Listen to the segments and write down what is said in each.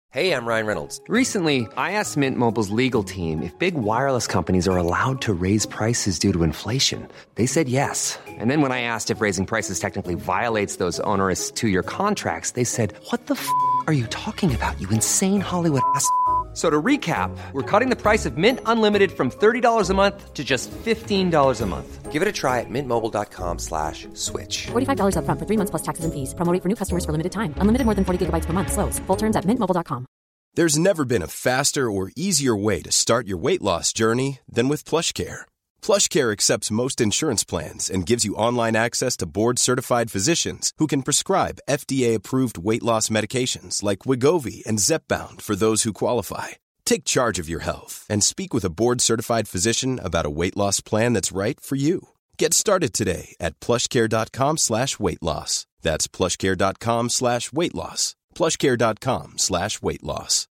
Hey, I'm Ryan Reynolds. Recently, I asked Mint Mobile's legal team if big wireless companies are allowed to raise prices due to inflation. They said yes. And then when I asked if raising prices technically violates those onerous two-year contracts, they said, "What the f*** are you talking about, you insane Hollywood ass?" So to recap, we're cutting the price of Mint Unlimited from $30 a month to just $15 a month. Give it a try at mintmobile.com/switch. $45 up front for 3 months plus taxes and fees. Promo rate for new customers for limited time. Unlimited more than 40 gigabytes per month. Slows full terms at mintmobile.com. There's never been a faster or easier way to start your weight loss journey than with PlushCare. PlushCare accepts most insurance plans and gives you online access to board-certified physicians who can prescribe FDA-approved weight loss medications like Wegovy and Zepbound for those who qualify. Take charge of your health and speak with a board-certified physician about a weight loss plan that's right for you. Get started today at plushcare.com/weight loss. That's plushcare.com/weight loss. plushcare.com/weight loss.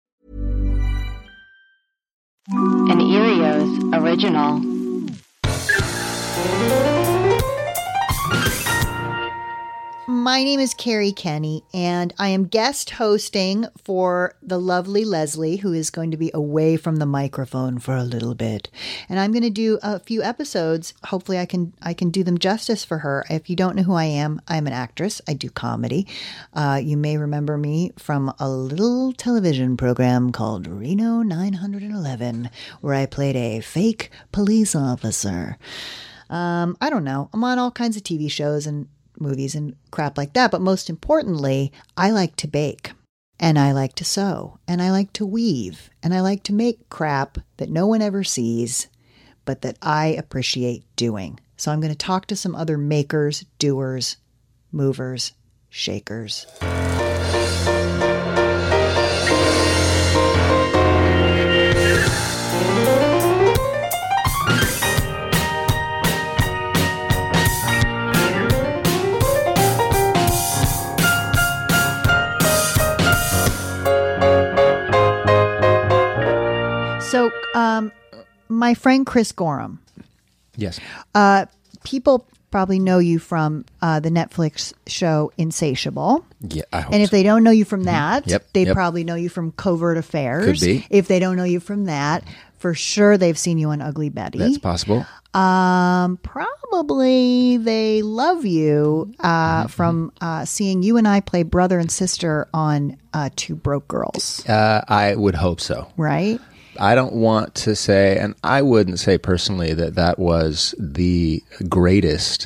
An Erios original. My name is Carrie Kenny, and I am guest hosting for the lovely Leslie, who is going to be away from the microphone for a little bit. And I'm going to do a few episodes. Hopefully I can do them justice for her. If you don't know who I am, I'm an actress. I do comedy. You may remember me from a little television program called Reno 911, where I played a fake police officer. I don't know. I'm on all kinds of TV shows and movies and crap like that. But most importantly, I like to bake, and I like to sew, and I like to weave, and I like to make crap that no one ever sees, but that I appreciate doing. So I'm going to talk to some other makers, doers, movers, shakers. So, my friend Chris Gorham. Yes. People probably know you from the Netflix show Insatiable. Yeah, I hope and if so. they don't know you from that, they Yep. probably know you from Covert Affairs. Could be. If they don't know you from that, for sure they've seen you on Ugly Betty. That's possible. Probably they love you from seeing you and I play brother and sister on Two Broke Girls. I would hope so. Right? I don't want to say, and I wouldn't say personally that was the greatest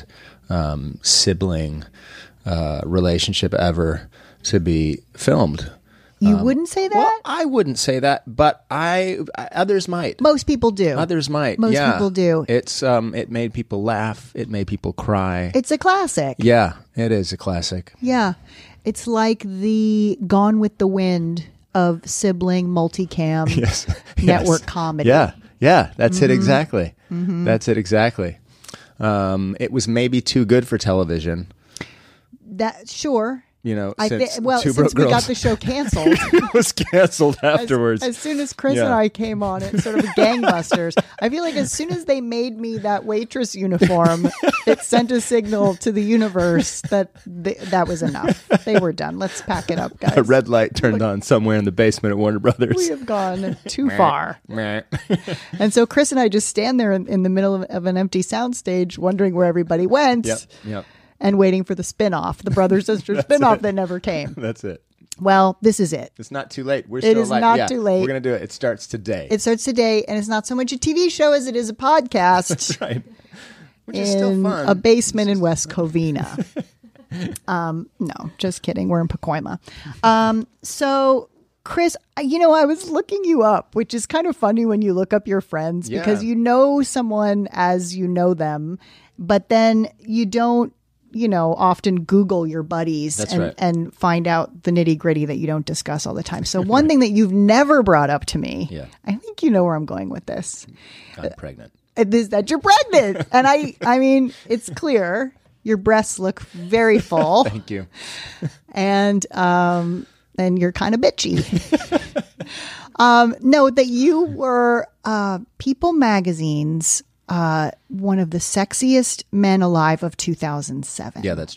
sibling relationship ever to be filmed. You wouldn't say that? Well, I wouldn't say that, but others might. Most people do. Others might. Most yeah. people do. It's it made people laugh. It made people cry. It's a classic. Yeah, it is a classic. Yeah. It's like the Gone with the Wind of sibling multicam network comedy. Yeah. That's it exactly. Mm-hmm. That's it exactly. It was maybe too good for television. That sure. You know, since Girls we got the show canceled. it was canceled afterwards. As soon as Chris and I came on it, sort of gangbusters. I feel like as soon as they made me that waitress uniform, it sent a signal to the universe that that was enough. They were done. Let's pack it up, guys. A red light turned on somewhere in the basement at Warner Brothers. We have gone too far. And so Chris and I just stand there in the middle of an empty soundstage wondering where everybody went. Yep. And waiting for the spin-off, the brother-sister spin-off that never came. That's it. Well, this is it. It's not too late. It is not too late. We're going to do it. It starts today. It starts today, and it's not so much a TV show as it is a podcast. That's right. Which in is still fun. A basement in West Covina. No, just kidding. We're in Pacoima. So, Chris, I was looking you up, which is kind of funny when you look up your friends because you know someone as you know them, but then you don't, often Google your buddies and find out the nitty gritty that you don't discuss all the time. So one thing that you've never brought up to me, I think you know where I'm going with this. I'm pregnant. Is that you're pregnant. And I mean, it's clear your breasts look very full. Thank you. And you're kind of bitchy. No, that you were People Magazine's one of the sexiest men alive of 2007. Yeah, that's true.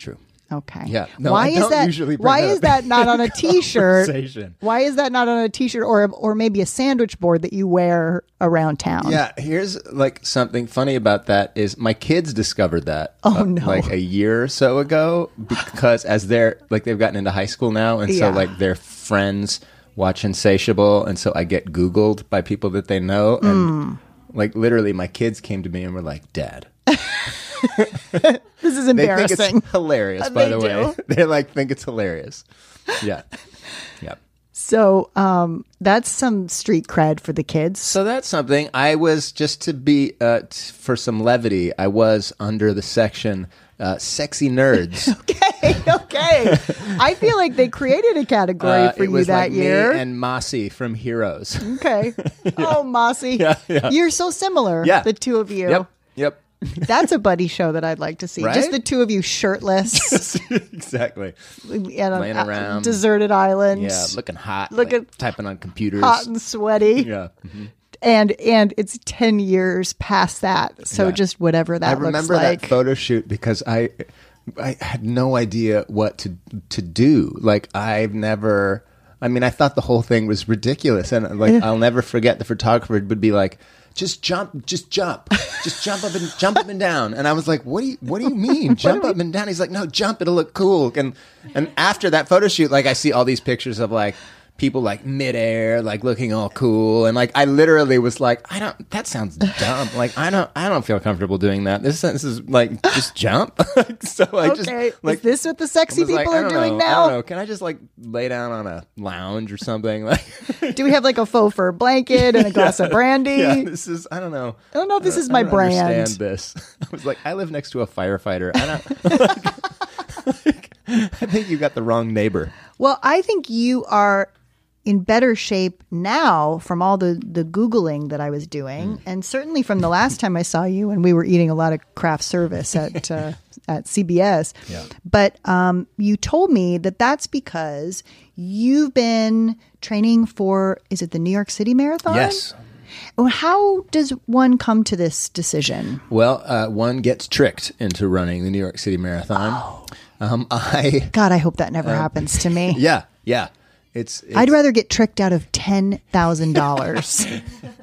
Okay. Yeah. No, why I is don't that? usually bring Why that is up that in not on a T-shirt? conversation. Why is that not on a T-shirt or maybe a sandwich board that you wear around town? Yeah, here's like something funny about that is my kids discovered that no. like a year or so ago because as they've gotten into high school now, and so Yeah. like their friends watch Insatiable, and so I get Googled by people that they know, and like literally my kids came to me and were like, "Dad." This is They think embarrassing. it's hilarious, by They the way. do. They like think it's hilarious. Yeah. Yeah. So that's some street cred for the kids. So that's something. I was, just to be, for some levity, I was under the section sexy nerds. Okay. I feel like they created a category for it you was that like year. me and Mossy from Heroes. Okay. Oh, Mossy. Yeah. You're so similar, Yeah. the two of you. Yep. That's a buddy show that I'd like to see. Right? Just the two of you shirtless Exactly. at a Laying around. deserted island. Yeah, looking hot. Looking typing on computers. hot and sweaty. Yeah. And it's 10 years past that. So Yeah. just whatever that I looks remember like. that photo shoot because I had no idea what to do. Like I thought the whole thing was ridiculous, and like I'll never forget the photographer would be like, just jump up and down. And I was like, what do you mean? Jump up and down? He's like, no, jump, it'll look cool. And after that photo shoot, like I see all these pictures of like people like midair, like looking all cool. And like, I literally was like, that sounds dumb. Like, I don't feel comfortable doing that. This is like, just jump. So I just like, is this what the sexy was like, people I are don't doing know, I now? don't know. Can I just like lay down on a lounge or something? Like, Do we have like a faux fur blanket and a glass of brandy? yeah, I don't know. I don't know if this is my brand. Understand this. I was like, I live next to a firefighter. I think you got the wrong neighbor. Well, I think you are in better shape now from all the Googling that I was doing. And certainly from the last time I saw you when we were eating a lot of craft service at CBS. Yeah. But you told me that that's because you've been training for, is it the New York City Marathon? Yes. Well, how does one come to this decision? Well, one gets tricked into running the New York City Marathon. God, I hope that never happens to me. Yeah. It's I'd rather get tricked out of $10,000.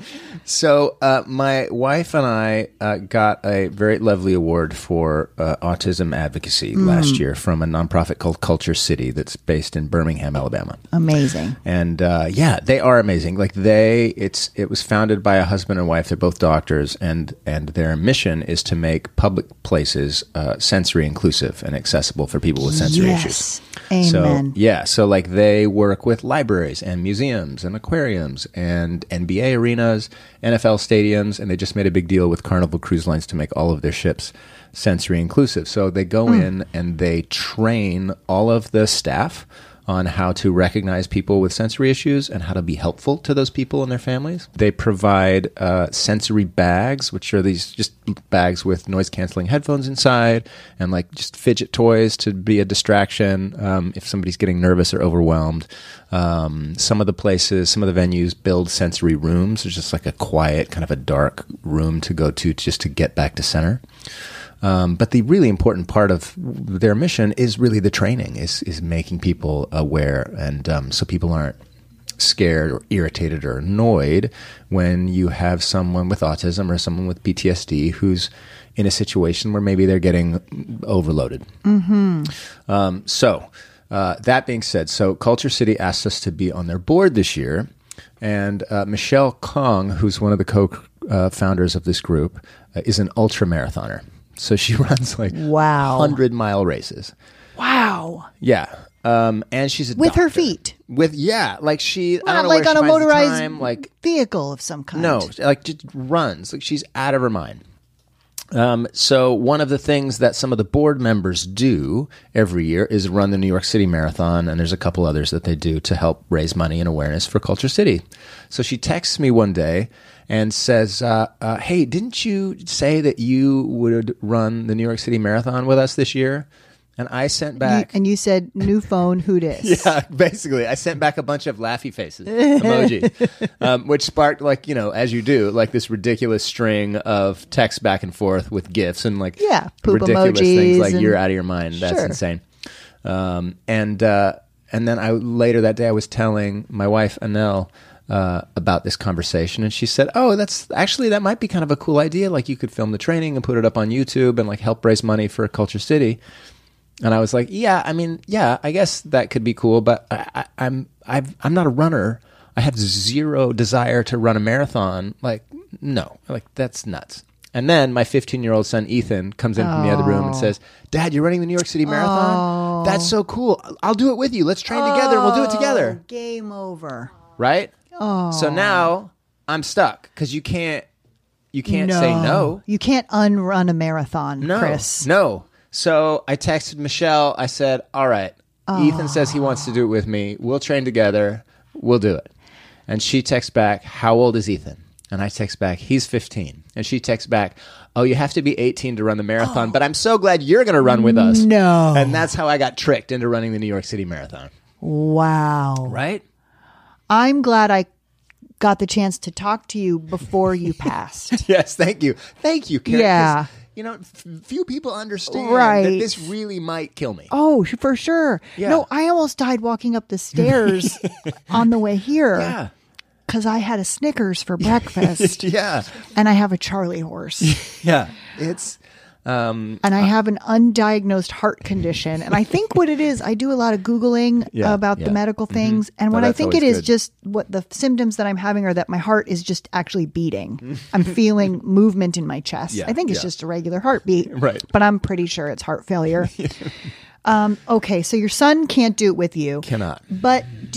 So my wife and I got a very lovely award for autism advocacy last year from a nonprofit called Culture City that's based in Birmingham, Alabama. Amazing. And they are amazing. Like it was founded by a husband and wife. They're both doctors, and their mission is to make public places sensory inclusive and accessible for people with sensory issues. Amen. So like they work with libraries and museums and aquariums and NBA arenas, NFL stadiums, and they just made a big deal with Carnival Cruise Lines to make all of their ships sensory inclusive. So they go in and they train all of the staff on how to recognize people with sensory issues and how to be helpful to those people and their families. They provide sensory bags, which are these just bags with noise-canceling headphones inside and like just fidget toys to be a distraction if somebody's getting nervous or overwhelmed. Some of the venues build sensory rooms. There's just like a quiet, kind of a dark room to go to just to get back to center. But the really important part of their mission is really the training, is making people aware, and so people aren't scared or irritated or annoyed when you have someone with autism or someone with PTSD who's in a situation where maybe they're getting overloaded. Mm-hmm. So that being said, so Culture City asked us to be on their board this year, and Michelle Kong, who's one of the co-founders of this group, is an ultra marathoner. So she runs like 100-mile races. Wow. Yeah. And she's a With doctor. her feet. Like she, I don't Not know like where on she a finds the motorized time, like vehicle of some kind. no, like just runs. Like she's out of her mind. So one of the things that some of the board members do every year is run the New York City Marathon, and there's a couple others that they do to help raise money and awareness for Culture City. So she texts me one day and says, hey, didn't you say that you would run the New York City Marathon with us this year? And I sent back... You said, new phone, who dis? Yeah, basically. I sent back a bunch of laughy faces emoji, which sparked, like, as you do, like this ridiculous string of text back and forth with GIFs and like poop ridiculous emojis things like and- you're out of your mind. That's Sure. insane. And then later that day I was telling my wife Anel about this conversation, and she said, "Oh, that might be kind of a cool idea. Like you could film the training and put it up on YouTube and like help raise money for Culture City." And I was like, "Yeah, I guess that could be cool, but I'm not a runner. I have zero desire to run a marathon. Like, no, like that's nuts." And then my 15-year-old son Ethan comes in from the other room and says, "Dad, you're running the New York City Marathon? That's so cool. I'll do it with you. Let's train together and we'll do it together." Game over. Right? So now I'm stuck because you can't say no. You can't unrun a marathon, No, Chris. no. So I texted Michelle. I said, "All right, Ethan says he wants to do it with me. We'll train together. We'll do it." And she texts back, "How old is Ethan?" And I text back, "He's 15. And she texts back, "Oh, you have to be 18 to run the marathon, but I'm so glad you're going to run with us." No. And that's how I got tricked into running the New York City Marathon. Wow. Right? I'm glad I got the chance to talk to you before you passed. Yes, thank you. Thank you, Karen. 'Cause, Yeah. you know, few people understand Right. that this really might kill me. Oh, for sure. Yeah. No, I almost died walking up the stairs on the way here. Yeah. Because I had a Snickers for breakfast. Yeah. And I have a Charlie horse. Yeah. It's And I have an undiagnosed heart condition. And I think what it is, I do a lot of Googling about the medical things. And what I that's think it always is good. just what the symptoms that I'm having are that my heart is just actually beating. I'm feeling movement in my chest. Yeah, I think it's just a regular heartbeat. Right. But I'm pretty sure it's heart failure. Okay, so your son can't do it with you. Cannot. But do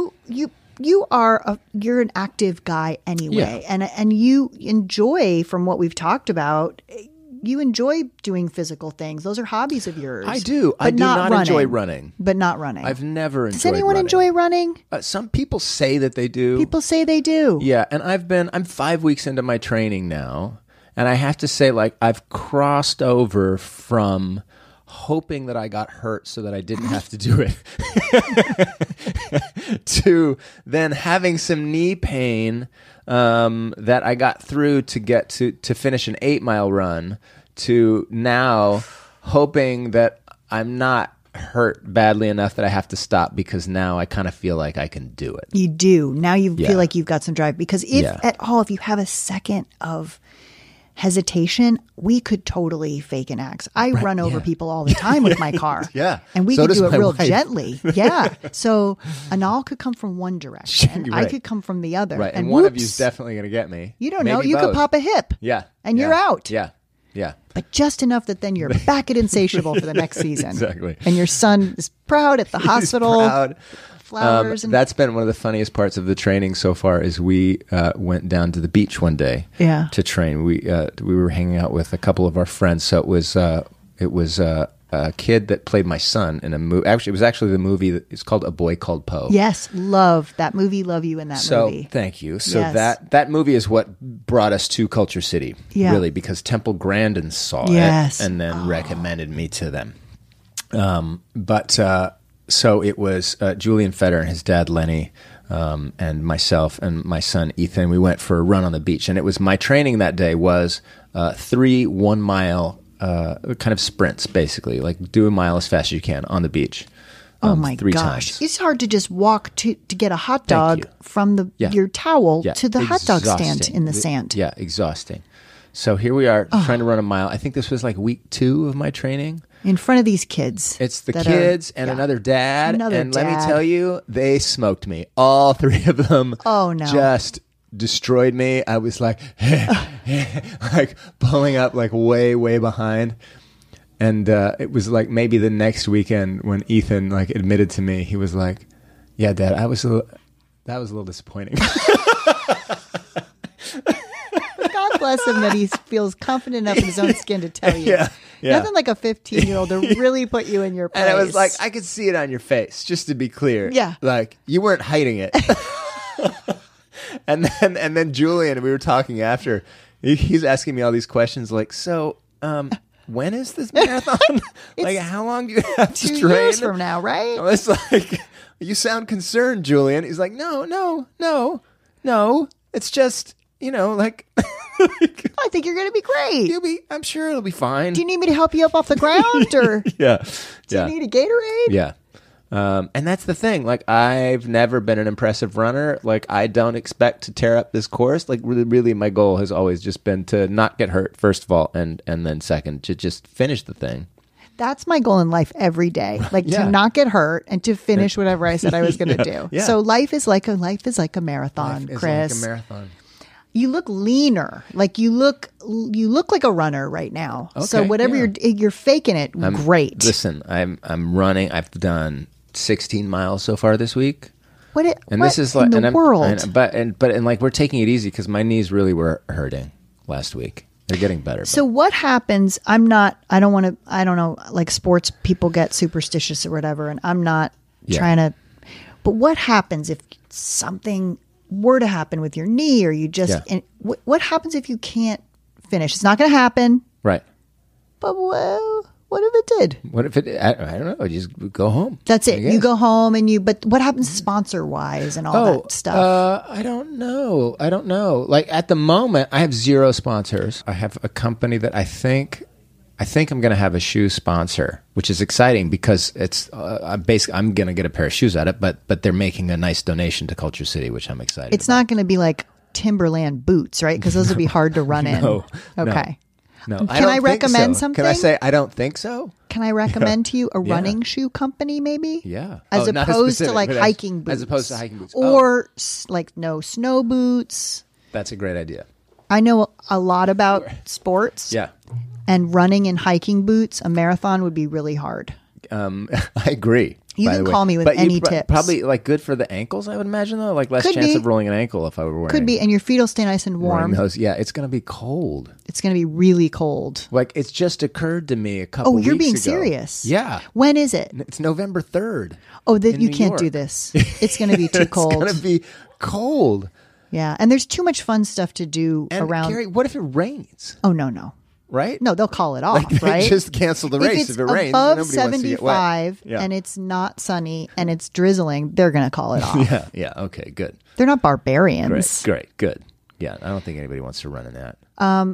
you're an active guy anyway. And you enjoy, from what we've talked about, you enjoy doing physical things. Those are hobbies of yours. I do. I But do not enjoy running. But not running. I've never enjoyed Does anyone running. enjoy running? Some people say that they do. People say they do. Yeah, and I'm 5 weeks into my training now, and I have to say, like, I've crossed over from hoping that I got hurt so that I didn't have to do it to then having some knee pain that I got through to get to finish an 8-mile run, to now hoping that I'm not hurt badly enough that I have to stop, because now I kind of feel like I can do it. You do. Now you Yeah. feel like you've got some drive. Because if Yeah. at all, if you have a second of hesitation, we could totally fake an axe. I run over people all the time with my car. Yeah. And we So could does do it my real wife. gently. Yeah. So Anal could come from one direction. I Right. could come from the other. Right, and And one of you whoops, is definitely going to get me. you don't know. Maybe You could both. pop a hip. Yeah. And yeah, you're out. Yeah. Yeah. But just enough that then you're back at Insatiable for the next season. Exactly. And your son is proud at the hospital. He's proud. Flowers. and That's been one of the funniest parts of the training so far. Is we went down to the beach one day Yeah. to train. We were hanging out with a couple of our friends. So it was a kid that played my son in a movie. Actually, it was actually the movie. It's called A Boy Called Poe. Yes, love that movie. Love you in that movie. Thank you. So Yes. that movie is what brought us to Culture City, Yeah. really, because Temple Grandin saw Yes. it and then recommended me to them. So it was Julian Feder and his dad Lenny, and myself and my son Ethan. We went for a run on the beach, and it was my training that day was 3 1-mile kind of sprints, basically, like do a mile as fast as you can on the beach. Oh my 3 gosh. times. It's hard to just walk to get a hot dog you. from Yeah. your towel Yeah, to the hot dog stand exhausting. in the sand. Yeah, exhausting. So here we are trying to run a mile. I think this was like week 2 of my training. In front of these kids. It's the that kids are- and yeah. another dad. Another and let me dad. tell you, they smoked me. All 3 of them Oh, no. just destroyed me. I was like, like pulling up like way, way behind. And it was like maybe the next weekend when Ethan like admitted to me, he was like, "Yeah, Dad, that was a little disappointing." God bless him that he feels confident enough in his own skin to tell you. Yeah, yeah. Nothing like a 15-year-old to really put you in your place. And I was like, I could see it on your face, just to be clear. Yeah. Like you weren't hiding it. and then Julian, we were talking after, he's asking me all these questions like, so, when is this marathon? Like, how long do you have to 2 train? years from now, right? I was like, you sound concerned, Julian. He's like, no. It's just, like, I think you're going to be great. I'm sure it'll be fine. Do you need me to help you up off the ground, or Yeah. do you need a Gatorade? Yeah. And that's the thing. Like, I've never been an impressive runner. Like, I don't expect to tear up this course. Like, really, my goal has always just been to not get hurt, first of all, and then second, to just finish the thing. That's my goal in life every day, like Yeah. to not get hurt and to finish whatever I said I was going to do. Yeah. So life is like a marathon, Life is Chris. like a marathon. You look leaner, like you look like a runner right now. So Okay, whatever yeah. you're faking it, great. Listen, I'm running. I've done 16 miles so far this week. What This is like, in the world? but like, we're taking it easy because my knees really were hurting last week. They're getting better. So what happens? I don't know, like sports people get superstitious or whatever, and I'm not trying to, but what happens if something were to happen with your knee, or you just, and what happens if you can't finish? It's not going to happen. Right. But well, what if it did? What if it, I don't know, just go home. That's I it. guess. You go home but what happens sponsor wise and all that stuff? I don't know. Like, at the moment, I have 0 sponsors. I have a company that I think I'm going to have a shoe sponsor, which is exciting because it's I'm going to get a pair of shoes at it, but they're making a nice donation to Culture City, which I'm excited It's about. not going to be like Timberland boots, right? Because those would be hard to run in. No, Okay. No, Can don't I think recommend so. something? Can I say I don't think so? Can I recommend to you a Yeah. running shoe company, maybe? Yeah. As Oh, not opposed to specific, like but hiking boots. as opposed to hiking boots. Or like no snow boots. That's a great idea. I know a lot about sports. Yeah. And running in hiking boots, a marathon would be really hard. I agree. You by can the way. call me with But any you tips. Probably like good for the ankles, I would imagine, though. Like less Could chance be. of rolling an ankle if I were wearing. Could be, and your feet will stay nice and wearing warm. those. Yeah, it's going to be cold. It's going to be really cold. Like, it's just occurred to me a couple Oh, weeks you're being ago. serious? Yeah. When is it? It's November 3rd. Oh, that in you New can't do York. this. It's going to be too cold. It's going to be cold. Yeah, and there's too much fun stuff to do And around. Carrie, what if it rains? Oh no. Right? No, they'll call it off, Like, they right? just cancel the race it's if it rains. above Nobody wants to get wet. 75 Yeah. and it's not sunny and it's drizzling, they're going to call it off. Yeah. Yeah. Okay. Good. They're not barbarians. Great. Good. Yeah. I don't think anybody wants to run in that.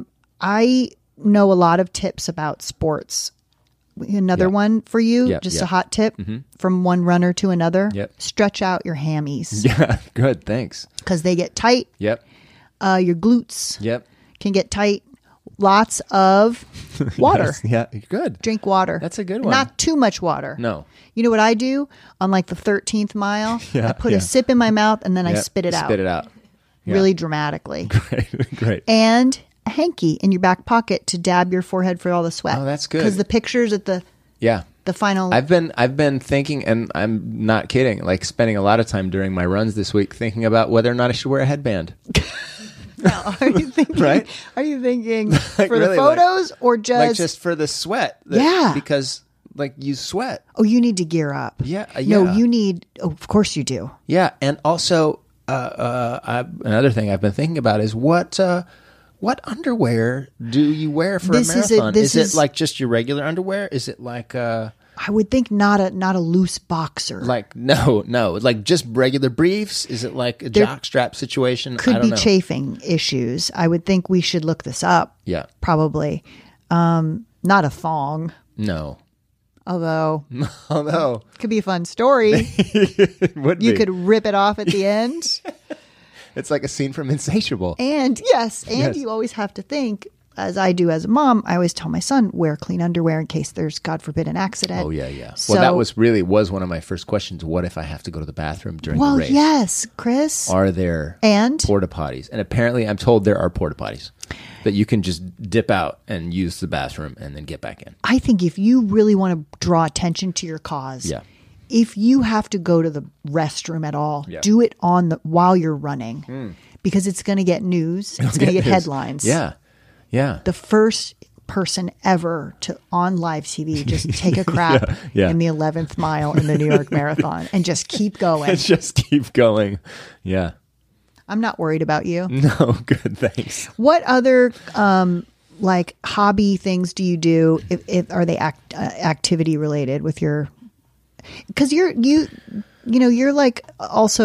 I know a lot of tips about sports. Another one for you, Yeah, just yeah. a hot tip from one runner to another. Yep. Stretch out your hammies Yeah. Good. Thanks. because they get tight. Yep. Your glutes Yep. can get tight. Lots of water. Yes. Yeah. Good. Drink water. That's a good one. Not too much water. No. You know what I do on like the 13th mile? Yeah, I put yeah. a sip in my mouth and then I Yep. spit it out. Spit it out. Yeah. Really dramatically. Great. And a hanky in your back pocket to dab your forehead for all the sweat. Oh, that's good. Because the pictures at the Yeah. final. I've been thinking, and I'm not kidding, like spending a lot of time during my runs this week thinking about whether or not I should wear a headband. Are you thinking? Right? Are you thinking for the really, photos or just? Like just for the sweat. Yeah. Because like you sweat. Oh, you need to gear up. Yeah, No, yeah. you need. Oh, of course you do. Yeah, and also another thing I've been thinking about is what underwear do you wear for This a is marathon? this is is- it like just your regular underwear? Is it like I would think not a loose boxer. no, like just regular briefs? Is it like a jock strap situation? I Could don't be know. chafing issues. I would think we should look this up. Yeah. Probably. Not a thong, No. although Although could be a fun story. it would You be. could rip it off at the end. It's like a scene from Insatiable. And yes, you always have to think, as I do as a mom, I always tell my son, wear clean underwear in case there's, God forbid, an accident. Oh yeah. So, Well, that was one of my first questions. What if I have to go to the bathroom during well, the race? yes, Chris. Are there And? porta potties? And apparently, I'm told there are porta potties that you can just dip out and use the bathroom and then get back in. I think if you really want to draw attention to your cause, Yeah. if you have to go to the restroom at all, Yeah. do it while you're running because it's going to get news. It's going to get headlines. Yeah. Yeah. The first person ever to on live TV just take a crap Yeah. in the 11th mile in the New York Marathon and just keep going. Just keep going. Yeah. I'm not worried about you. No, good. Thanks. What other like hobby things do you do? If are they activity related with your? Because you're like also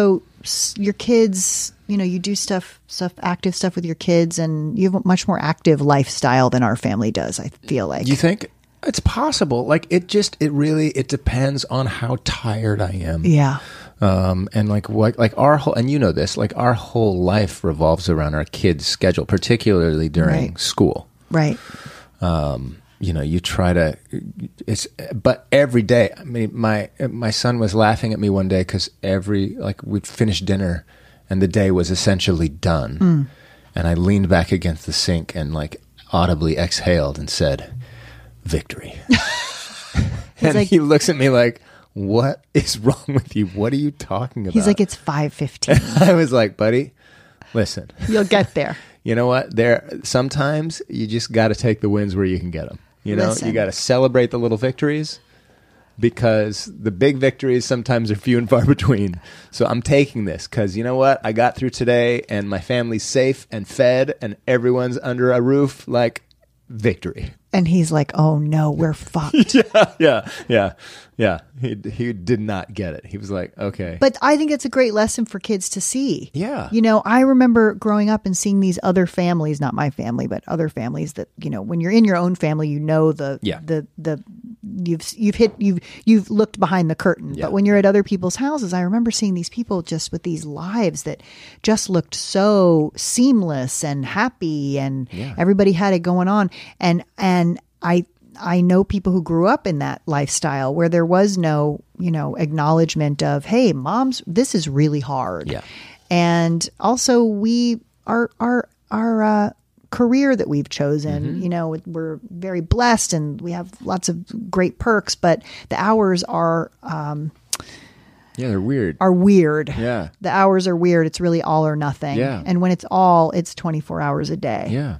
your kids, you do active stuff with your kids, and you have a much more active lifestyle than our family does, I feel like. You think? It's possible. Like it depends on how tired I am. Yeah. And like our whole, and this, like our whole life revolves around our kids' schedule, particularly during school. Right. You try to, but every day, I mean, my son was laughing at me one day because we'd finished dinner and the day was essentially done. And I leaned back against the sink and like audibly exhaled and said, "Victory." And he looks at me like, "What is wrong with you? What are you talking about?" He's like, "It's 5:15. I was like, "Buddy, listen. You'll get there." You know what? Sometimes you just got to take the wins where you can get them. You Listen. got to celebrate the little victories because the big victories sometimes are few and far between. So I'm taking this because you know what? I got through today and my family's safe and fed and everyone's under a roof. Like, victory. And he's like, "Oh no, we're fucked." Yeah. He did not get it. He was like, "Okay." But I think it's a great lesson for kids to see. Yeah. I remember growing up and seeing these other families, not my family, but other families that, when you're in your own family, you've looked behind the curtain. Yeah. But when you're at other people's houses, I remember seeing these people just with these lives that just looked so seamless and happy, and everybody had it going on. And I know people who grew up in that lifestyle where there was no, acknowledgement of, "Hey, moms, this is really hard." Yeah. And also our career that we've chosen, we're very blessed and we have lots of great perks, but the hours are, they're weird. Are weird. Yeah. The hours are weird. It's really all or nothing. Yeah. And when it's 24 hours a day. Yeah.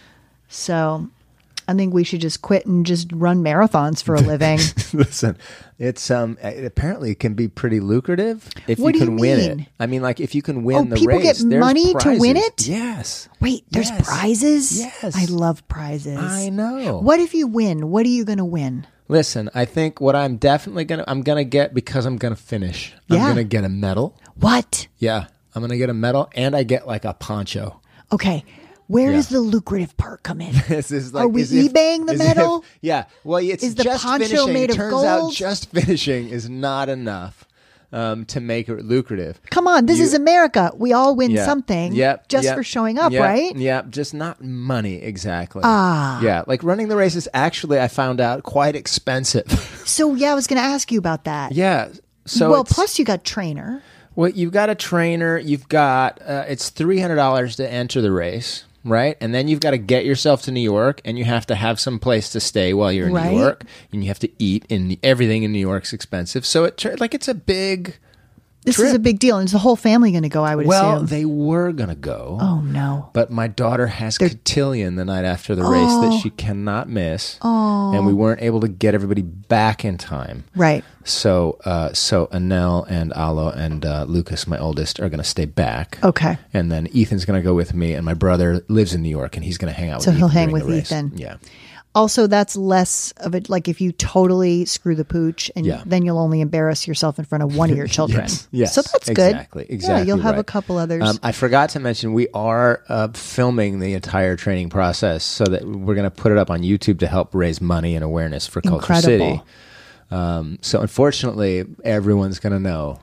So I think we should just quit and just run marathons for a living. Listen, it's it apparently can be pretty lucrative if What you do can you win mean? it. I mean, like if you can win the people race, get there's money to win prizes. it? Yes. Wait, there's Yes. prizes? Yes. I love prizes. I know. What if you win? What are you going to win? Listen, I think what I'm definitely I'm gonna get, because I'm gonna finish. I'm Yeah. gonna get a medal. What? Yeah, I'm gonna get a medal, and I get like a poncho. Okay. Where does the lucrative part come in? This is like, Are we as if- eBaying the as medal? Yeah. Well, it's Is the just poncho finishing. made It of turns out gold? just finishing is not enough to make it lucrative. Come on, this is America. We all win Yeah. something Yep, just yep, for showing up, yep, right? Yeah, just not money exactly. Yeah, like running the race is actually, I found out, quite expensive. So, I was going to ask you about that. Yeah. So well, it's- plus you got trainer. Well, you've got a trainer. You've got it's $300 to enter the race, right? And then you've got to get yourself to New York, and you have to have some place to stay while you're in Right. New York, and you have to eat. Everything in New York's expensive, so it's a big. This trip. is a big deal. And is the whole family going to go, I would Well, assume? they were gonna go. Oh, no. But my daughter has cotillion the night after the race that she cannot miss, and we weren't able to get everybody back in time. Right. So Anel and Alo and Lucas, my oldest, are going to stay back. Okay. And then Ethan's going to go with me, and my brother lives in New York, and he's going to hang out So with Ethan. he'll hang during with the race. Ethan. Yeah. Also, that's less of it. Like if you totally screw the pooch, and then you'll only embarrass yourself in front of one of your children. Yes. So that's good. Exactly. Yeah, you'll have right. a couple others. I forgot to mention we are filming the entire training process, so that we're going to put it up on YouTube to help raise money and awareness for Culture City. So unfortunately, everyone's going to know.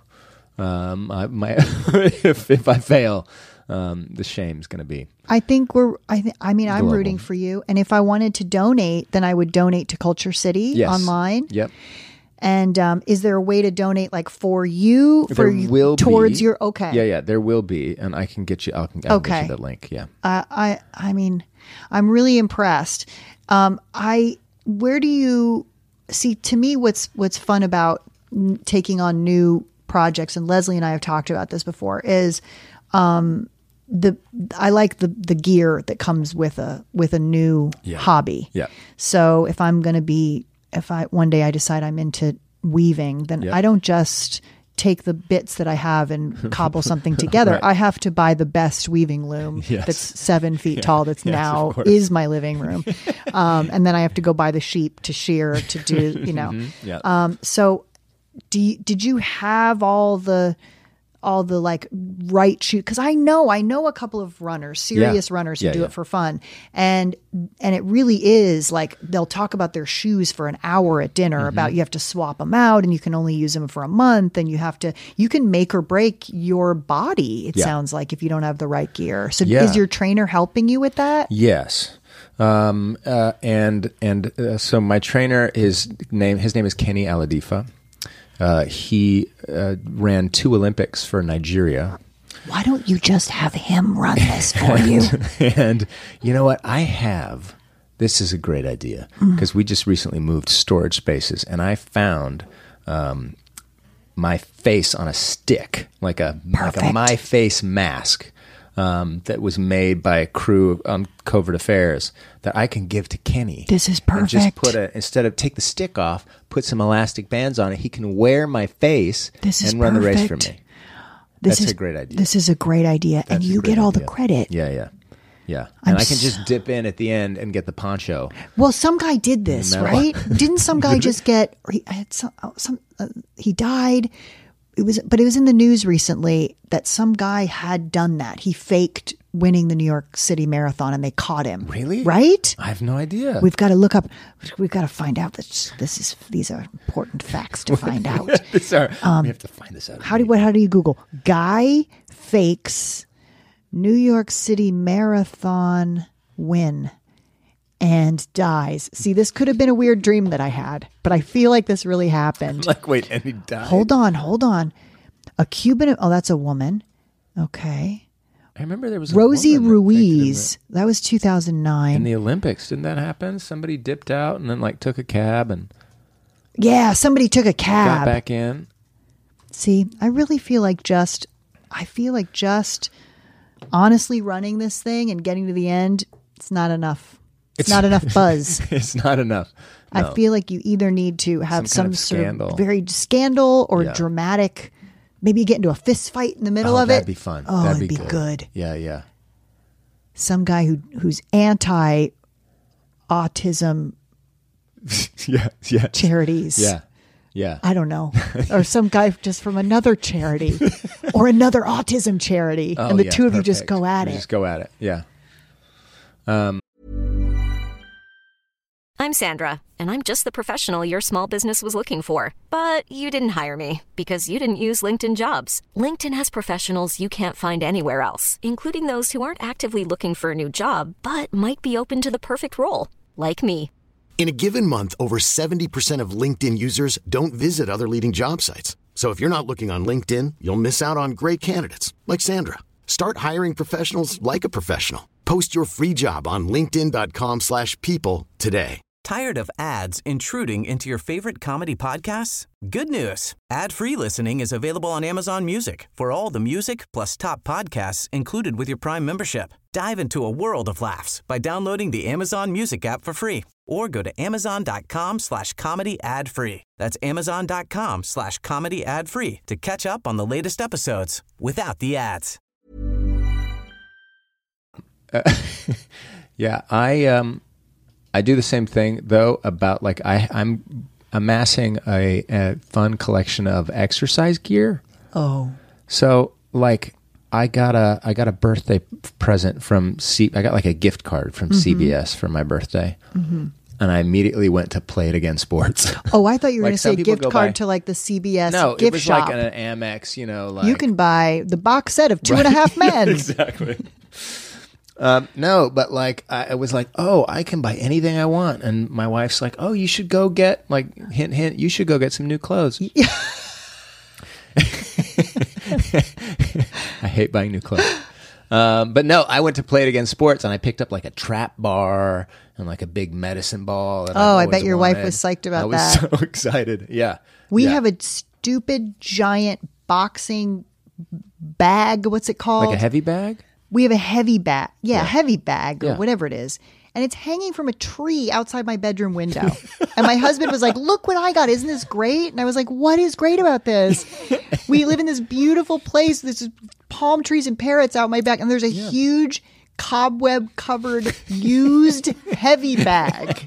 If I fail, the shame's going to be. I think I'm global. rooting for you. And if I wanted to donate, then I would donate to Culture City Yes. online. Yep. And is there a way to donate, like for you, There will towards be. your? Okay. Yeah, there will be, and I can get you. I can get you the link. Yeah. I mean, I'm really impressed. Where do you see? To me, what's fun about taking on new projects, and Leslie and I have talked about this before, is I like the gear that comes with a new hobby. Yeah. So if one day I decide I'm into weaving, then I don't just take the bits that I have and cobble something together. Right. I have to buy the best weaving loom that's 7 feet tall. That's now is my living room. And then I have to go buy the sheep to shear to do, Yeah. so did you have all the all the like right shoe, because I know a couple of runners, serious runners who do it for fun, and it really is like they'll talk about their shoes for an hour at dinner about you have to swap them out and you can only use them for a month, and you can make or break your body. It sounds like if you don't have the right gear. So is your trainer helping you with that? Yes. So my trainer, his name is Kenny Aladifa. He ran 2 Olympics for Nigeria. Why don't you just have him run this for you? And you know what? This is a great idea, because we just recently moved storage spaces, and I found my face on a stick, like a My Face mask. That was made by a crew on Covert Affairs that I can give to Kenny. This is perfect. And just instead of take the stick off, put some elastic bands on it. He can wear my face and run the race for me. That's a great idea. This is a great idea. And you get all the credit. Yeah. And I can just dip in at the end and get the poncho. Well, some guy did this, right? Didn't some guy just get, he died. It was in the news recently that some guy had done that. He faked winning the New York City Marathon and they caught him. Really? Right? I have no idea. We've got to look up. We've got to find out that these are important facts to find out. We have to find this out. How do you Google guy fakes New York City Marathon win and dies? See, this could have been a weird dream that I had, but I feel like this really happened. Wait, and he died? Hold on. A Cuban, that's a woman. Okay. I remember there was Rosie Ruiz. That was 2009. In the Olympics, didn't that happen? Somebody dipped out and then took a cab and... Yeah, somebody took a cab. Got back in. See, I really feel like just honestly running this thing and getting to the end, it's not enough. It's not enough buzz. It's not enough. No. I feel like you either need to have some sort of very scandal or dramatic, maybe you get into a fist fight in the middle of it. That'd be fun. Oh, that'd be good. Yeah. Some guy who's anti-autism charities. Yeah. I don't know. Or some guy just from another charity or another autism charity. And the two of you just go at it. Just go at it. Yeah. I'm Sandra, and I'm just the professional your small business was looking for. But you didn't hire me because you didn't use LinkedIn Jobs. LinkedIn has professionals you can't find anywhere else, including those who aren't actively looking for a new job, but might be open to the perfect role, like me. In a given month, over 70% of LinkedIn users don't visit other leading job sites. So if you're not looking on LinkedIn, you'll miss out on great candidates like Sandra. Start hiring professionals like a professional. Post your free job on linkedin.com/people today. Tired of ads intruding into your favorite comedy podcasts? Good news. Ad-free listening is available on Amazon Music for all the music plus top podcasts included with your Prime membership. Dive into a world of laughs by downloading the Amazon Music app for free or go to amazon.com/comedy ad-free. That's amazon.com/comedy ad-free to catch up on the latest episodes without the ads. I do the same thing though about I'm amassing a fun collection of exercise gear. Oh, so I got a birthday present from I got a gift card from CBS for my birthday, and I immediately went to Play It Again Sports. Oh, I thought you were going to say gift card to the CBS gift gift shop. No, it was an Amex. You can buy the box set of 2.5 Men. Exactly. No, but I was like, oh, I can buy anything I want. And my wife's like, oh, you should go get, hint, hint, you should go get some new clothes. Yeah. I hate buying new clothes. But no, I went to Play It Again Sports and I picked up a trap bar and a big medicine ball. I bet your wife was psyched about that. I was so excited. Yeah. We have a stupid giant boxing bag. What's it called? Like a heavy bag? We have a heavy bag. Yeah, a heavy bag or whatever it is. And it's hanging from a tree outside my bedroom window. And my husband was like, look what I got. Isn't this great? And I was like, what is great about this? We live in this beautiful place. There's palm trees and parrots out my back. And there's a huge cobweb covered used heavy bag.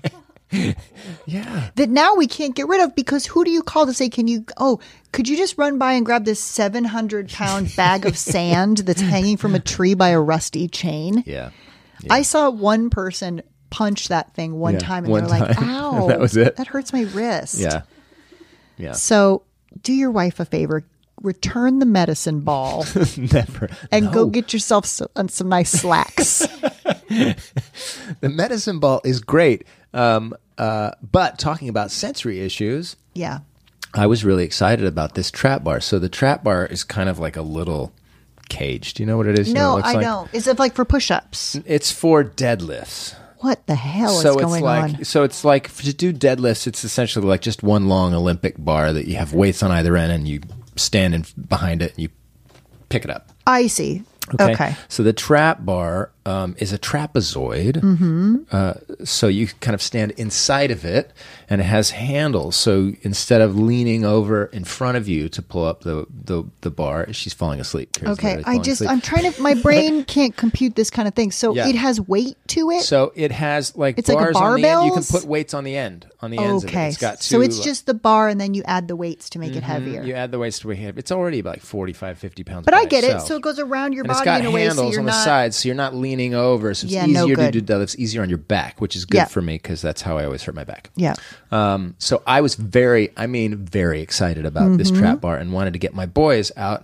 Yeah. that now we can't get rid of, because who do you call to say, could you just run by and grab this 700-pound bag of sand that's hanging from a tree by a rusty chain? Yeah. I saw one person punch that thing one time and they're like, ow, that was it. That hurts my wrist. Yeah. Yeah. So do your wife a favor. Return the medicine ball. Never. And go get yourself some nice slacks. The medicine ball is great. But talking about sensory issues, Yeah. I was really excited about this trap bar. So the trap bar is kind of like a little cage. Do you know what it is? You know No, what it looks I like? don't. Is it like for push-ups? It's for deadlifts. What the hell is So going on? So it's like to do deadlifts, it's essentially like just one long Olympic bar that you have weights on either end and you stand behind it and you pick it up. I see. Okay. So the trap bar is a trapezoid. Mm-hmm. So you kind of stand inside of it, and it has handles. So instead of leaning over in front of you to pull up the bar, she's falling asleep. Okay. I'm trying to, my brain can't compute this kind of thing. So Yeah. it has weight to it? So it has like It's like a bars on the end. You can barbells? put weights on the ends of it. Okay. It's got two. So it's just the bar and then you add the weights to make it heavier. You add the weights to it. It's already like 45, 50 pounds. But by I get it. itself. So it goes around your And it's body got in a way so handles you're on the not... sides, so you're not leaning over. So it's Yeah, no easier to good. do deadlifts, easier on your back, which is good Yeah. for me because that's how I always hurt my back. Yeah. So I was very excited about this trap bar and wanted to get my boys out.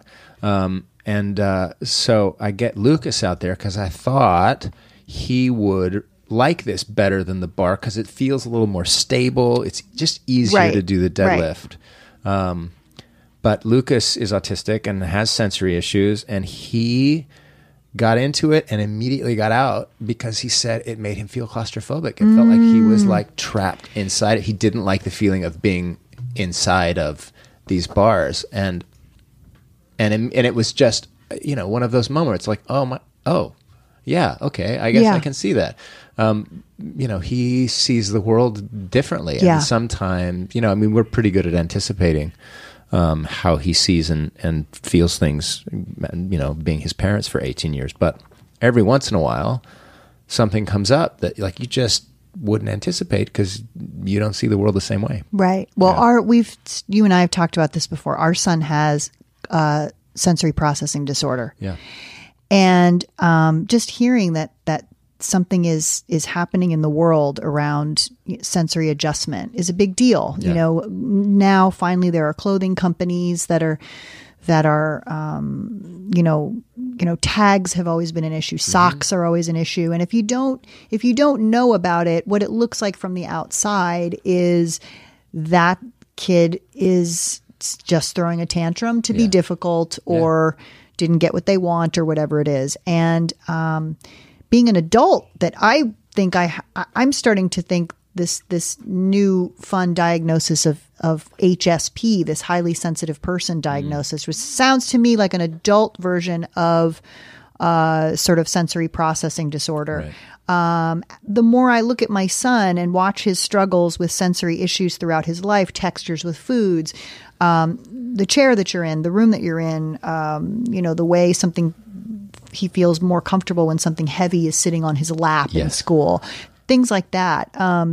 So I get Lucas out there because I thought he would like this better than the bar because it feels a little more stable. It's just easier to do the deadlift. But Lucas is autistic and has sensory issues, and he got into it and immediately got out because he said it made him feel claustrophobic. It felt like he was like trapped inside it. He didn't like the feeling of being inside of these bars, and it was just one of those moments like yeah, okay, I guess I can see that. He sees the world differently, and sometimes we're pretty good at anticipating how he sees and feels things, being his parents for 18 years. But every once in a while, something comes up that like you just wouldn't anticipate because you don't see the world the same way. Right. Well, you and I have talked about this before. Our son has sensory processing disorder. Yeah. And just hearing that something is happening in the world around sensory adjustment is a big deal. Yeah. Now finally there are clothing companies that are tags have always been an issue. Socks are always an issue. And if you don't know about it, what it looks like from the outside is that kid is just throwing a tantrum to be difficult or didn't get what they want or whatever it is. And being an adult, that I think I'm starting to think this new fun diagnosis of HSP, this highly sensitive person diagnosis, which sounds to me like an adult version of sort of sensory processing disorder. Right. The more I look at my son and watch his struggles with sensory issues throughout his life, textures with foods, the chair that you're in, the room that you're in, the way he feels more comfortable when something heavy is sitting on his lap in school, things like that.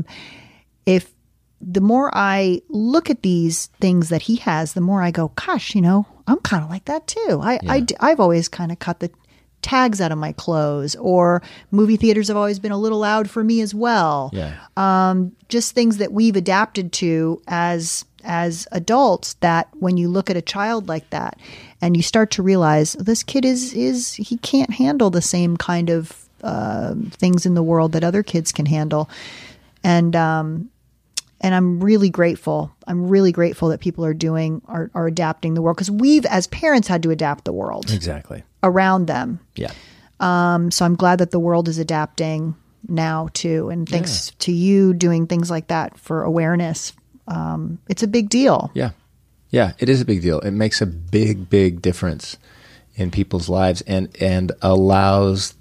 If the more I look at these things that he has, the more I go, gosh, I'm kind of like that too. I've always kind of cut the tags out of my clothes, or movie theaters have always been a little loud for me as well. Yeah. Just things that we've adapted to as adults, that when you look at a child like that and you start to realize this kid he can't handle the same kind of things in the world that other kids can handle. And I'm really grateful. I'm really grateful that people are adapting the world, because we've as parents had to adapt the world Exactly. around them. Yeah. So I'm glad that the world is adapting now too. And thanks to you doing things like that for awareness. It's a big deal. Yeah. Yeah, it is a big deal. It makes a big, big difference in people's lives and allows,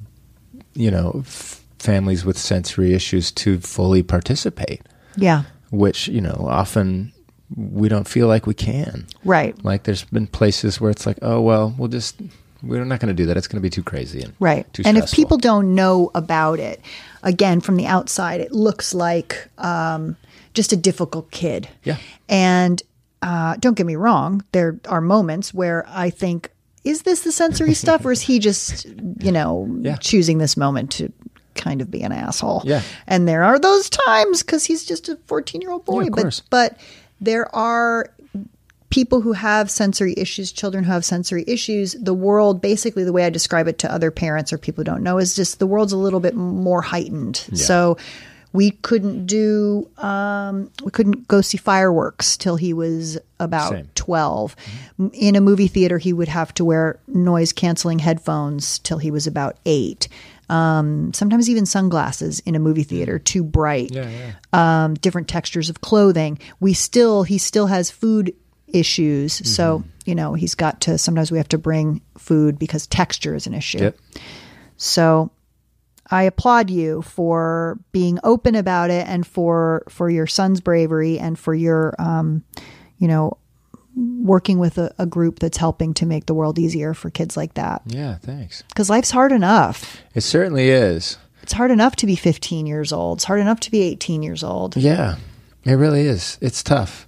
families with sensory issues to fully participate. Yeah. Which, often we don't feel like we can. Right. Like there's been places where it's like, oh, well, we'll we're not going to do that. It's going to be too crazy and Right. too And if stressful. people don't know about it, again, from the outside, it looks like just a difficult kid. Yeah. And don't get me wrong, there are moments where I think, is this the sensory stuff, or is he just, choosing this moment to kind of be an asshole? Yeah. And there are those times because he's just a 14-year-old boy. Yeah, of course. But there are people who have sensory issues, children who have sensory issues. The world, basically the way I describe it to other parents or people who don't know, is just the world's a little bit more heightened. Yeah. So we couldn't we couldn't go see fireworks till he was about Same. 12. In a movie theater, he would have to wear noise canceling headphones till he was about 8. Sometimes even sunglasses in a movie theater, too bright. Different textures of clothing. He still has food issues. So, he's got to, sometimes we have to bring food because texture is an issue. Yep. So I applaud you for being open about it and for your son's bravery and for your, working with a group that's helping to make the world easier for kids like that. Yeah, thanks. Because life's hard enough. It certainly is. It's hard enough to be 15 years old. It's hard enough to be 18 years old. Yeah, it really is. It's tough.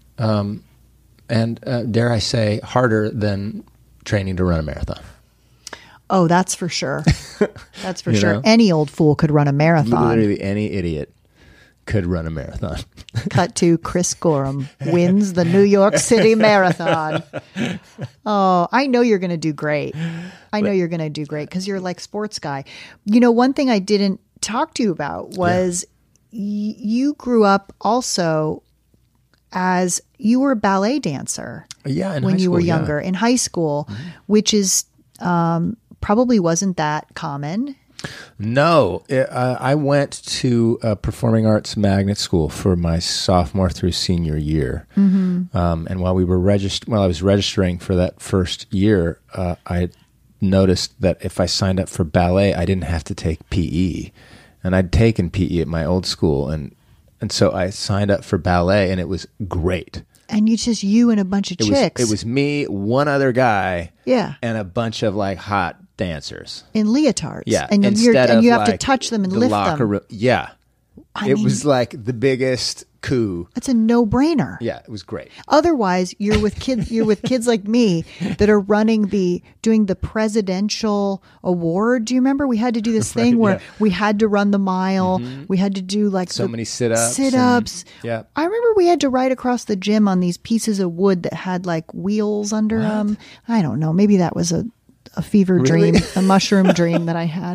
And dare I say, harder than training to run a marathon. Oh, that's for sure. That's for You sure. know? Any old fool could run a marathon. Literally any idiot could run a marathon. Cut to Chris Gorham wins the New York City Marathon. Oh, I know you're going to do great. I know you're going to do great because you're like sports guy. One thing I didn't talk to you about was you grew up also as you were a ballet dancer. Yeah, in when high you were school, yeah. younger in high school, which is probably wasn't that common. No, I went to a performing arts magnet school for my sophomore through senior year, and while I was registering for that first year, I noticed that if I signed up for ballet, I didn't have to take PE, and I'd taken PE at my old school, and so I signed up for ballet, and it was great. And you and a bunch of chicks. It was me, one other guy, Yeah. and a bunch of like hot dancers. in leotards. Yeah, And instead of you have to like touch them and the lift locker them. room. Yeah, I mean, was like the biggest coup. That's a no-brainer. Yeah, it was great. Otherwise, you're with kids like me that are doing the presidential award. Do you remember we had to do this thing where we had to run the mile. We had to do like So many sit-ups. Sit-ups. Yeah. I remember we had to ride across the gym on these pieces of wood that had like wheels under them. I don't know. Maybe that was a fever dream, a mushroom dream that I had.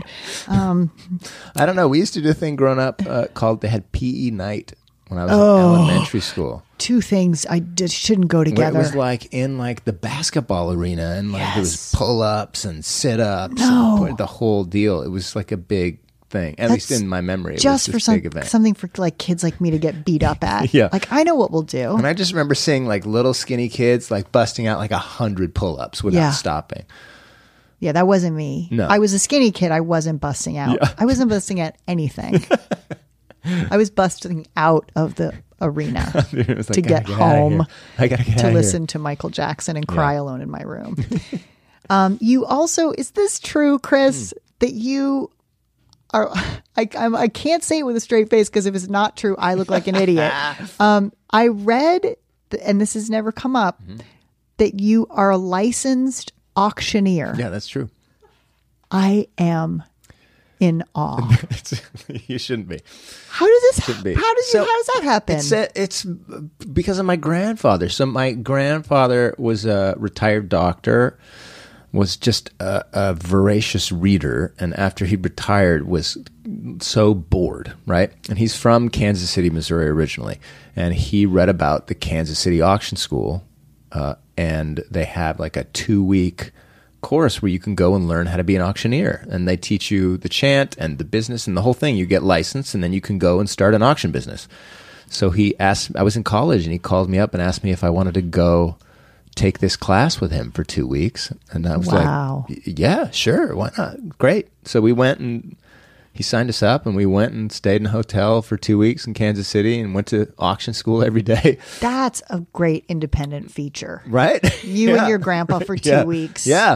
I don't know. We used to do a thing growing up called, they had PE night when I was in elementary school. Two things I just shouldn't go Where together. it was like in like the basketball arena, and like there was pull-ups and sit-ups. No. And the whole deal. It was like a big thing, at least in my memory. It just was for this big event. something for like kids like me to get beat up at. Yeah. Like I know what we'll do. And I just remember seeing like little skinny kids like busting out like 100 pull-ups without Yeah. stopping. Yeah, that wasn't me. No. I was a skinny kid. I wasn't busting out. Yeah. I wasn't busting at anything. I was busting out of the arena It was like, to "Gotta get outta home here. I gotta get to outta listen here." to Michael Jackson and cry alone in my room. You also, is this true, Chris, that you are, I can't say it with a straight face because if it's not true, I look like an idiot. I read, and this has never come up, that you are a licensed auctioneer. Yeah, that's true. I am in awe. You shouldn't be. How does this? Shouldn't be. How does that happen? It's because of my grandfather. So my grandfather was a retired doctor, was just a voracious reader, and after he retired was so bored, right? And he's from Kansas City, Missouri originally, and he read about the Kansas City Auction School, and they have like a 2-week course where you can go and learn how to be an auctioneer, and they teach you the chant and the business and the whole thing. You get licensed, and then you can go and start an auction business. So he asked, I was in college, and he called me up and asked me if I wanted to go take this class with him for 2 weeks. And I was Wow. like, yeah, sure, why not? Great. So we went, and he signed us up, and we went and stayed in a hotel for 2 weeks in Kansas City and went to auction school every day. That's a great independent feature. Right? You and your grandpa for 2 weeks. Yeah.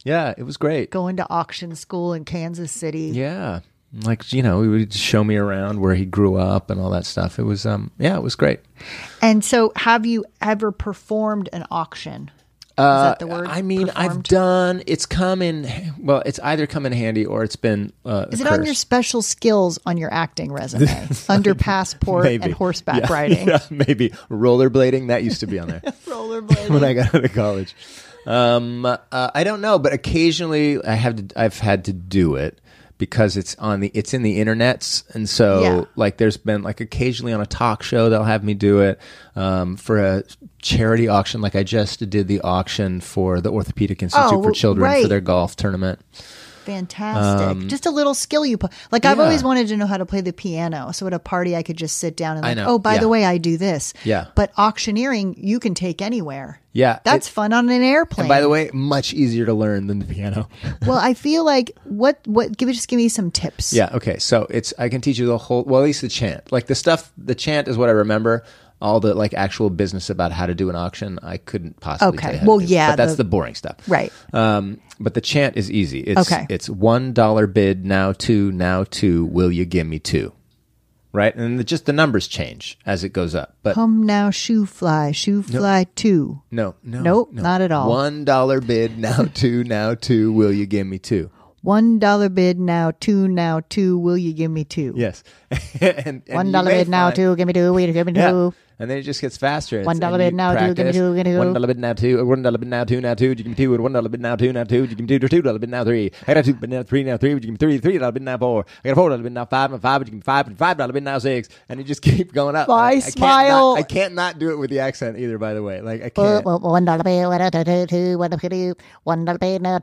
Yeah, it was great. Going to auction school in Kansas City. Yeah. Like, he would show me around where he grew up and all that stuff. It was, it was great. And so have you ever performed an auction? Is that the word? I mean, performed? it's either come in handy or it's been Is it on your special skills on your acting resume? Under passport and horseback riding? Yeah, maybe. Rollerblading, that used to be on there. Rollerblading. When I got out of college. I don't know, but occasionally I've had to do it because it's in the internets. And so like there's been like occasionally on a talk show, they'll have me do it, for a charity auction. Like I just did the auction for the Orthopedic Institute for Children for their golf tournament. Fantastic. Just a little skill you put. Like I've always wanted to know how to play the piano. So at a party I could just sit down and by the way, I do this. Yeah. But auctioneering, you can take anywhere. Yeah. That's fun on an airplane. And by the way, much easier to learn than the piano. Well, I feel like give me some tips. Yeah. Okay. So I can teach you the whole, well, at least the chant. Like the chant is what I remember. All the like actual business about how to do an auction, I couldn't possibly tell you how to do. But that's the boring stuff. Right. But the chant is easy. It's $1 bid, now two, will you give me two? Right? And just the numbers change as it goes up. But come now, shoe fly two. No. Nope, not at all. $1 bid, now two, will you give me two? $1 bid, now two, will you give me two? Yes. and $1 bid, now two, give me two, will you give me two? Yeah. And then it just gets faster. $1 bid, now two, give me two, give me two. $1 bid, now two, $1 bid, now two, you give me two, $1 bid, now two, you give me two, $2 bid, now three. I got $2 bid, now three, would you give me three, $3 bid, now four. I got $4 bid, now five, would you give me five, $5 bid, now six. And you just keep going up. I smile. I can't not do it with the accent either, by the way. Like, I can't. $1 bid, $1 bid, now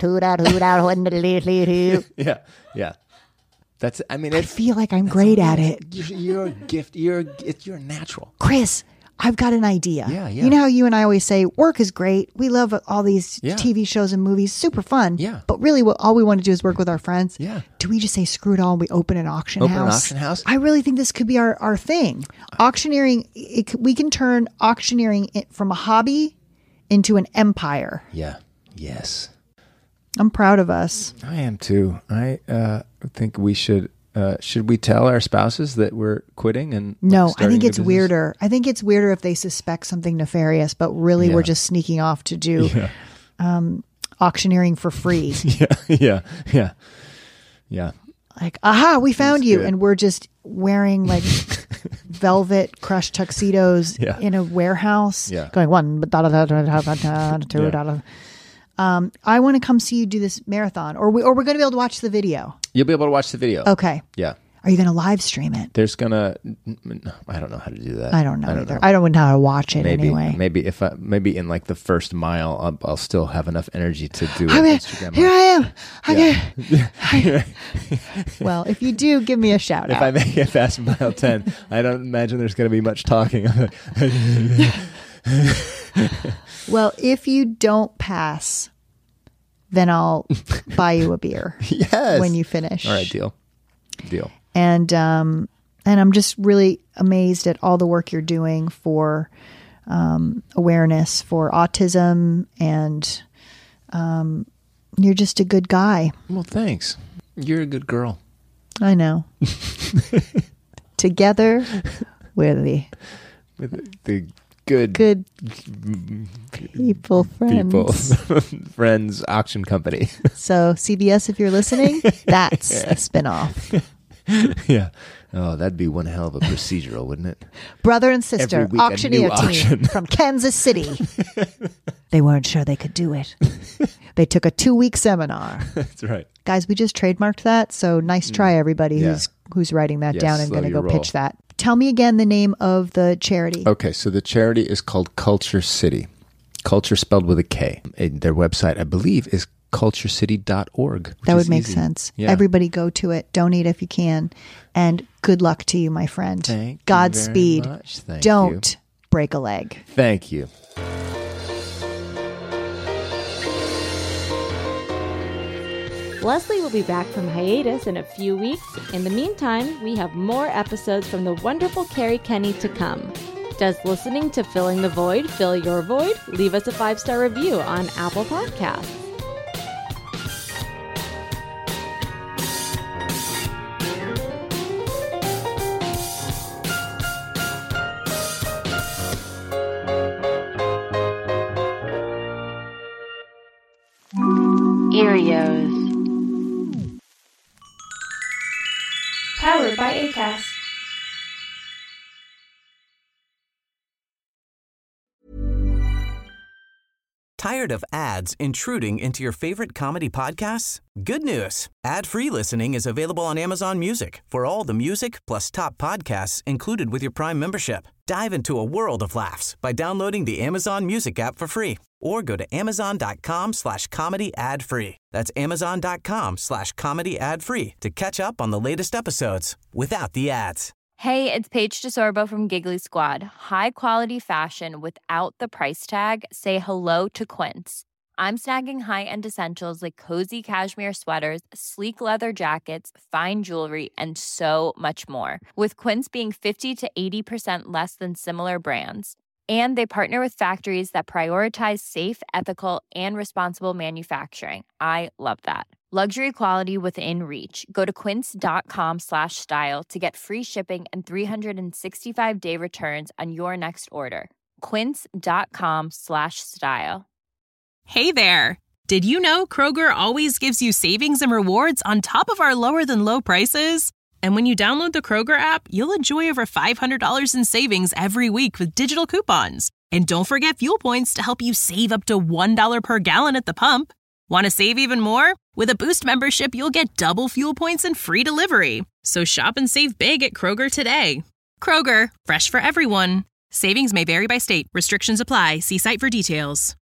two, Yeah. I feel like I'm great at it. You're a gift. You're natural. Chris, I've got an idea. Yeah. You know how you and I always say work is great. We love all these TV shows and movies. Super fun. Yeah. But really all we want to do is work with our friends. Yeah. Do we just say screw it all and we open an auction house? I really think this could be our thing. Auctioneering, we can turn auctioneering from a hobby into an empire. Yeah. Yes. I'm proud of us. I am too. I think we should we tell our spouses that we're quitting and no, I think it's weirder. I think it's weirder if they suspect something nefarious, but really we're just sneaking off to do auctioneering for free. Yeah. Like, aha, we found you. Good. And we're just wearing like velvet crushed tuxedos in a warehouse going $1, I want to come see you do this marathon, or we're going to be able to watch the video. You'll be able to watch the video. Okay. Yeah. Are you going to live stream it? I don't know how to do that. I don't know either. I don't know how to watch it anyway. Maybe in like the first mile, I'll still have enough energy to do Instagram. Here I am. Well, if you do, give me a shout out. If I make it past mile 10, I don't imagine there's going to be much talking. Well, if you don't pass, then I'll buy you a beer. Yes. When you finish. All right, deal. And I'm just really amazed at all the work you're doing for awareness for autism, and you're just a good guy. Well, thanks. You're a good girl. I know. Together, we're the good people, friends auction company. So CBS, if you're listening, that's a spinoff. Yeah. Oh, that'd be one hell of a procedural, wouldn't it? Brother and sister auctioneer team from Kansas City. They weren't sure they could do it. They took a 2-week seminar. That's right. Guys, we just trademarked that. So nice try, everybody who's writing that down and going to go pitch that. Tell me again the name of the charity. Okay, so the charity is called Culture City. Culture spelled with a K. And their website, I believe, is culturecity.org. That would make sense. Yeah. Everybody go to it. Donate if you can. And good luck to you, my friend. Godspeed. Don't break a leg. Thank you. Leslie will be back from hiatus in a few weeks. In the meantime, we have more episodes from the wonderful Carrie Kenny to come. Does listening to Filling the Void fill your void? Leave us a 5-star review on Apple Podcasts. Earios. Powered by Acast. Tired of ads intruding into your favorite comedy podcasts? Good news. Ad-free listening is available on Amazon Music for all the music plus top podcasts included with your Prime membership. Dive into a world of laughs by downloading the Amazon Music app for free or go to amazon.com/comedy ad-free. That's amazon.com/comedy ad-free to catch up on the latest episodes without the ads. Hey, it's Paige DeSorbo from Giggly Squad. High quality fashion without the price tag. Say hello to Quince. I'm snagging high-end essentials like cozy cashmere sweaters, sleek leather jackets, fine jewelry, and so much more. With Quince being 50 to 80% less than similar brands. And they partner with factories that prioritize safe, ethical, and responsible manufacturing. I love that. Luxury quality within reach. Go to quince.com/style to get free shipping and 365-day returns on your next order. Quince.com/style. Hey there. Did you know Kroger always gives you savings and rewards on top of our lower than low prices? And when you download the Kroger app, you'll enjoy over $500 in savings every week with digital coupons. And don't forget fuel points to help you save up to $1 per gallon at the pump. Want to save even more? With a Boost membership, you'll get double fuel points and free delivery. So shop and save big at Kroger today. Kroger, fresh for everyone. Savings may vary by state. Restrictions apply. See site for details.